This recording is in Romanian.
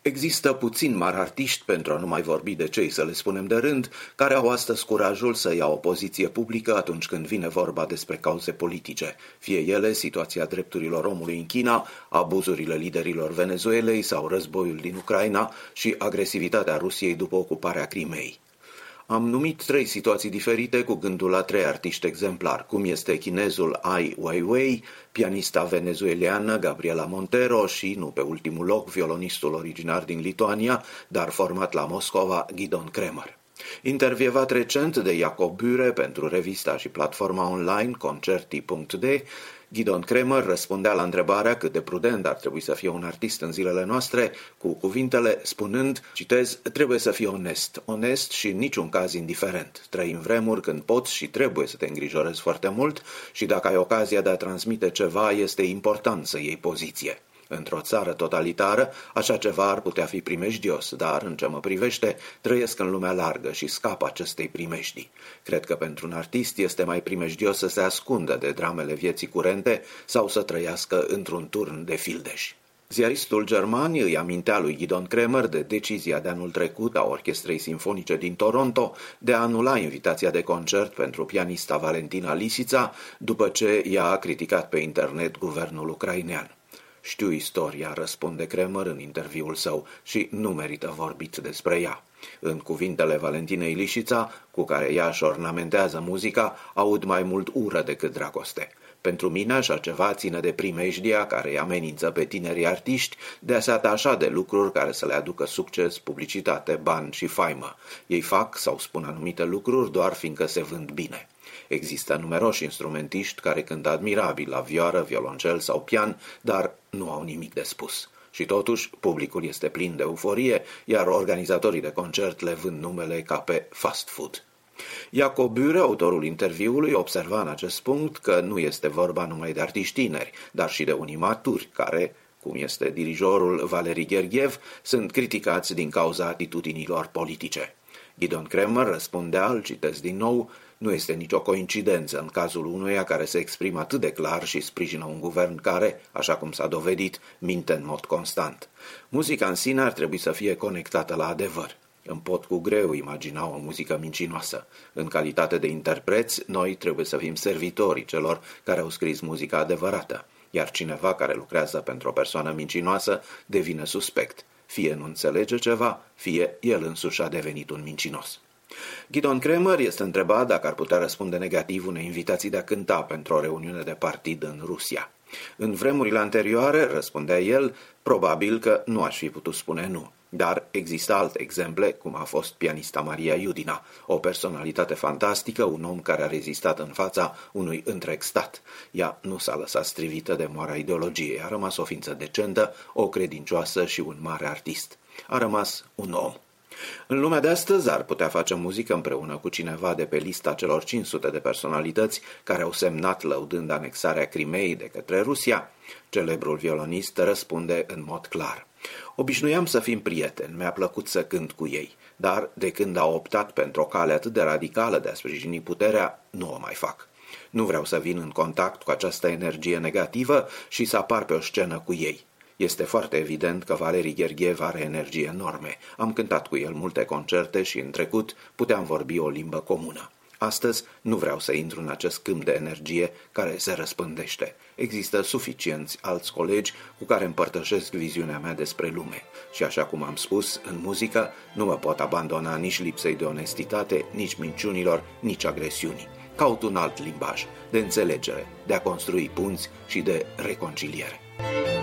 Există puțini mari artiști, pentru a nu mai vorbi de cei, să le spunem de rând, care au astăzi curajul să ia o poziție publică atunci când vine vorba despre cauze politice, fie ele situația drepturilor omului în China, abuzurile liderilor Venezuelei sau războiul din Ucraina și agresivitatea Rusiei după ocuparea Crimeei. Am numit 3 situații diferite cu gândul la 3 artiști exemplari, cum este chinezul Ai Weiwei, pianista venezueliană Gabriela Montero și, nu pe ultimul loc, violonistul originar din Lituania, dar format la Moscova, Gidon Kremer. Intervievat recent de Jacob Bure pentru revista și platforma online Concerti.de, Gidon Kremer răspundea la întrebarea cât de prudent ar trebui să fie un artist în zilele noastre, cu cuvintele spunând, citez, trebuie să fii onest și în niciun caz indiferent. Trăim vremuri când poți și trebuie să te îngrijorezi foarte mult și dacă ai ocazia de a transmite ceva, este important să iei poziție. Într-o țară totalitară, așa ceva ar putea fi primejdios, dar, în ce mă privește, trăiesc în lumea largă și scap acestei primejdii. Cred că pentru un artist este mai primejdios să se ascundă de dramele vieții curente sau să trăiască într-un turn de fildeș. Ziaristul german îi amintea lui Gidon Kremer de decizia de anul trecut a Orchestrei Simfonice din Toronto de a anula invitația de concert pentru pianista Valentina Lisița după ce ea a criticat pe internet guvernul ucrainean. Știu istoria, răspunde Kremer în interviul său, și nu merită vorbit despre ea. În cuvintele Valentinei Lisița, cu care ea își ornamentează muzica, aud mai mult ură decât dragoste. Pentru mine așa ceva ține de primejdia care îi amenință pe tinerii artiști de a se atașa de lucruri care să le aducă succes, publicitate, bani și faimă. Ei fac sau spun anumite lucruri doar fiindcă se vând bine. Există numeroși instrumentiști care cântă admirabil la vioară, violoncel sau pian, dar nu au nimic de spus. Și totuși, publicul este plin de euforie, iar organizatorii de concert le vând numele ca pe fast food. Jacob Bure, autorul interviului, observa în acest punct că nu este vorba numai de artiști tineri, dar și de unii maturi care, cum este dirijorul Valeri Gergiev, sunt criticați din cauza atitudinilor politice. Gidon Kremer răspundea, îl citesc din nou, nu este nicio coincidență în cazul unuia care se exprimă atât de clar și sprijină un guvern care, așa cum s-a dovedit, minte în mod constant. Muzica în sine ar trebui să fie conectată la adevăr. Îmi pot cu greu imagina o muzică mincinoasă. În calitate de interpreți, noi trebuie să fim servitorii celor care au scris muzica adevărată, iar cineva care lucrează pentru o persoană mincinoasă devine suspect. Fie nu înțelege ceva, fie el însuși a devenit un mincinos. Gidon Kremer este întrebat dacă ar putea răspunde negativ unei invitații de a cânta pentru o reuniune de partid în Rusia. În vremurile anterioare, răspundea el, probabil că nu aș fi putut spune nu. Dar există alte exemple, cum a fost pianista Maria Iudina, o personalitate fantastică, un om care a rezistat în fața unui întreg stat. Ea nu s-a lăsat strivită de moara ideologiei, a rămas o ființă decentă, o credincioasă și un mare artist. A rămas un om. În lumea de astăzi ar putea face muzică împreună cu cineva de pe lista celor 500 de personalități care au semnat lăudând anexarea Crimeei de către Rusia? Celebrul violonist răspunde în mod clar. Obișnuiam să fim prieteni, mi-a plăcut să cânt cu ei, dar de când au optat pentru o cale atât de radicală de a sprijini puterea, nu o mai fac. Nu vreau să vin în contact cu această energie negativă și să apar pe o scenă cu ei. Este foarte evident că Valeri Gergiev are energie enorme. Am cântat cu el multe concerte și în trecut puteam vorbi o limbă comună. Astăzi nu vreau să intru în acest câmp de energie care se răspândește. Există suficienți alți colegi cu care împărtășesc viziunea mea despre lume. Și așa cum am spus, în muzică nu mă pot abandona nici lipsei de onestitate, nici minciunilor, nici agresiunii. Caut un alt limbaj, de înțelegere, de a construi punți și de reconciliere.